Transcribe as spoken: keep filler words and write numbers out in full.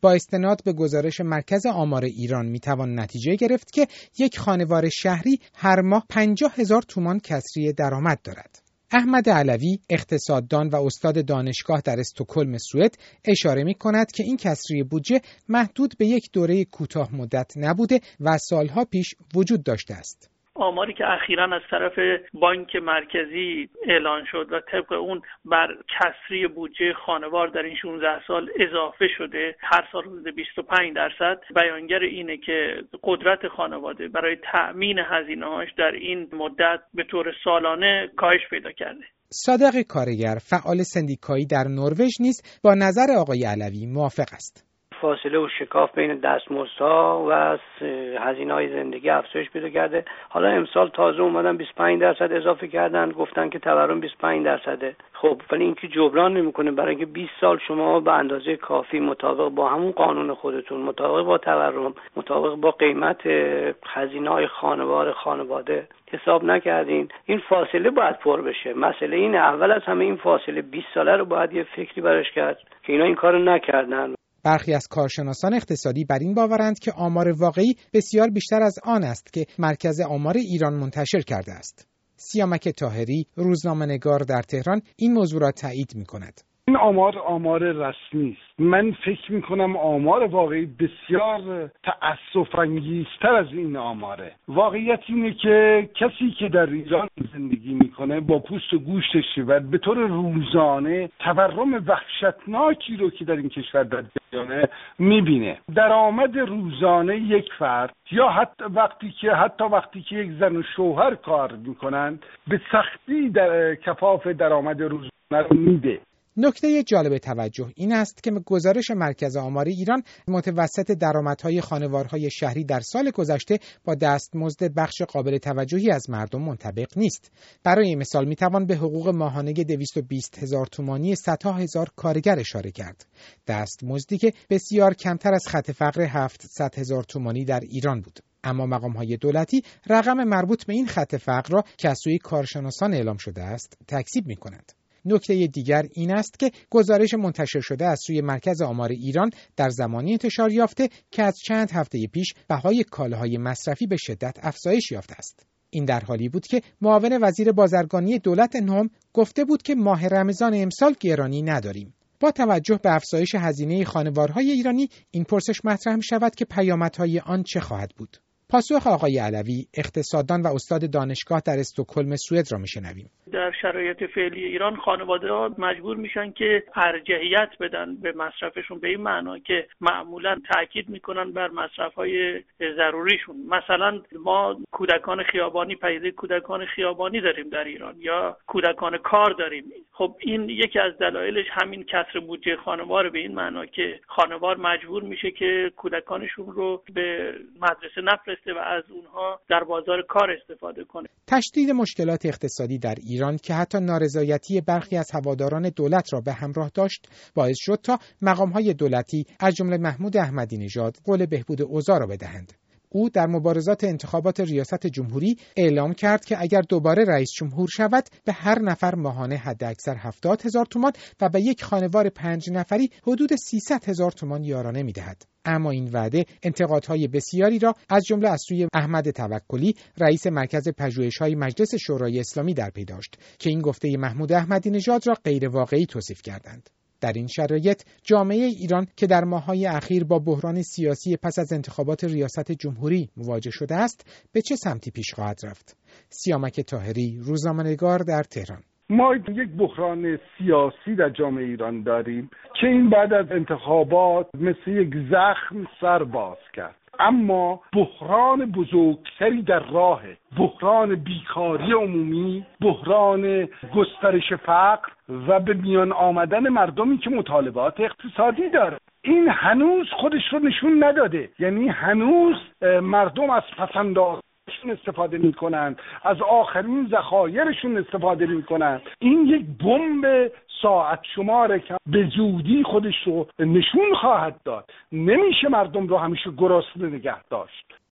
با استناد به گزارش مرکز آمار ایران میتوان نتیجه گرفت که یک خانوار شهری هر ماه پنجاه هزار تومان کسری درآمد دارد. احمد علوی، اقتصاددان و استاد دانشگاه در استکهلم سوئد، اشاره می کند که این کسری بودجه محدود به یک دوره کوتاه مدت نبوده و سالها پیش وجود داشته است. آماری که اخیراً از طرف بانک مرکزی اعلان شد و طبق اون بر کسری بودجه خانوار در این شانزده سال اضافه شده، هر سال حدود بیست و پنج درصد، بیانگر اینه که قدرت خانواده برای تأمین هزینه‌هاش در این مدت به طور سالانه کاهش پیدا کرده. صادق کارگر، فعال سندیکایی در نروژ نیز با نظر آقای علوی موافق است. فاصله و شکاف بین دستمزدها و هزینه‌های زندگی افزایش پیدا کرده. حالا امسال تازه اومدن بیست و پنج درصد اضافه کردن، گفتن که تورم بیست و پنج درصده. خب ولی این که جبران نمی‌کنه، برای اینکه بیست سال شما به اندازه کافی مطابق با همون قانون خودتون، مطابق با تورم، مطابق با قیمت هزینه‌های خانوار خانواده حساب نکردین، این فاصله باید پر بشه. مسئله اینه اول از همه این فاصله بیست ساله رو باید یه فکری براش کرد که اینا این کارو نکردن. برخی از کارشناسان اقتصادی بر این باورند که آمار واقعی بسیار بیشتر از آن است که مرکز آمار ایران منتشر کرده است. سیامک طاهری، روزنامه‌نگار در تهران، این موضوع را تایید می‌کند. این آمار آمار رسمی است. من فکر میکنم آمار واقعی بسیار تأسف‌انگیزتر از این آماره. واقعیت اینه که کسی که در ایران زندگی میکنه با پوست و گوشتش و به طور روزانه تورم وحشتناکی رو که در این کشور در جریانه میبینه. درآمد روزانه یک فرد یا حتی وقتی که حتی وقتی که یک زن و شوهر کار میکنن به سختی در کفاف درآمد روزانه رو میده. نکته جالب توجه این است که گزارش مرکز آمار ایران متوسط درآمدهای خانوارهای شهری در سال گذشته با دستمزد بخش قابل توجهی از مردم منطبق نیست. برای مثال میتوان به حقوق ماهانه دویست و بیست هزار تومانی صدها هزار کارگر اشاره کرد. دستمزدی که بسیار کمتر از خط فقر هفتصد هزار تومانی در ایران بود. اما مقام‌های دولتی رقم مربوط به این خط فقر را که از سوی کارشناسان اعلام شده است تکذیب می‌کنند. نکته دیگر این است که گزارش منتشر شده از سوی مرکز آمار ایران در زمانی انتشار یافته که از چند هفته پیش بهای کالاهای مصرفی به شدت افزایش یافته است. این در حالی بود که معاون وزیر بازرگانی دولت نهم گفته بود که ماه رمضان امسال گرانی نداریم. با توجه به افزایش هزینه خانوارهای ایرانی این پرسش مطرح می شود که پیامدهای آن چه خواهد بود؟ پاسخ آقای علوی، اقتصاددان و استاد دانشگاه در استکهلم سوئد را میشنویم. در شرایط فعلی ایران خانواده‌ها مجبور میشن که ارجحیت بدن به مصرفشون، به این معنا که معمولا تاکید میکنن بر مصرف‌های ضروریشون. مثلا ما کودکان خیابانی، پدیده کودکان خیابانی داریم در ایران یا کودکان کار داریم. خب این یکی از دلایلش همین کسر بودجه خانوار، به این معنا که خانوار مجبور میشه که کودکانشون رو به مدرسه نفرسته و از اونها در بازار کار استفاده کنه. تشدید مشکلات اقتصادی در ایران که حتی نارضایتی برخی از هواداران دولت را به همراه داشت، باعث شد تا مقام‌های دولتی از جمله محمود احمدی نژاد قول بهبود اوضاع را بدهند. او در مبارزات انتخابات ریاست جمهوری اعلام کرد که اگر دوباره رئیس جمهور شود به هر نفر ماهانه حداکثر هفتاد هزار تومان و به یک خانوار پنج نفری حدود سیصد هزار تومان یارانه می‌دهد. اما این وعده انتقادهای بسیاری را از جمله از سوی احمد توکلی، رئیس مرکز پژوهش‌های مجلس شورای اسلامی در پی داشت که این گفته محمود احمدی نژاد را غیر واقعی توصیف کردند. در این شرایط جامعه ایران که در ماه‌های اخیر با بحران سیاسی پس از انتخابات ریاست جمهوری مواجه شده است، به چه سمتی پیش خواهد رفت؟ سیامک طاهری، روزنامه‌نگار در تهران. ما یک بحران سیاسی در جامعه ایران داریم که این بعد از انتخابات مثل یک زخم سر باز کرد. اما بحران بزرگتری در راهه، بحران بیکاری عمومی، بحران گسترش فقر و به میان آمدن مردمی که مطالبات اقتصادی داره. این هنوز خودش رو نشون نداده، یعنی هنوز مردم از پسنداز استفاده میکنند، از آخرین ذخایرشون استفاده میکنند. این یک بمب ساعت شماره که به زودی خودش رو نشون خواهد داد. نمیشه مردم رو همیشه گرسنه نگه داشت.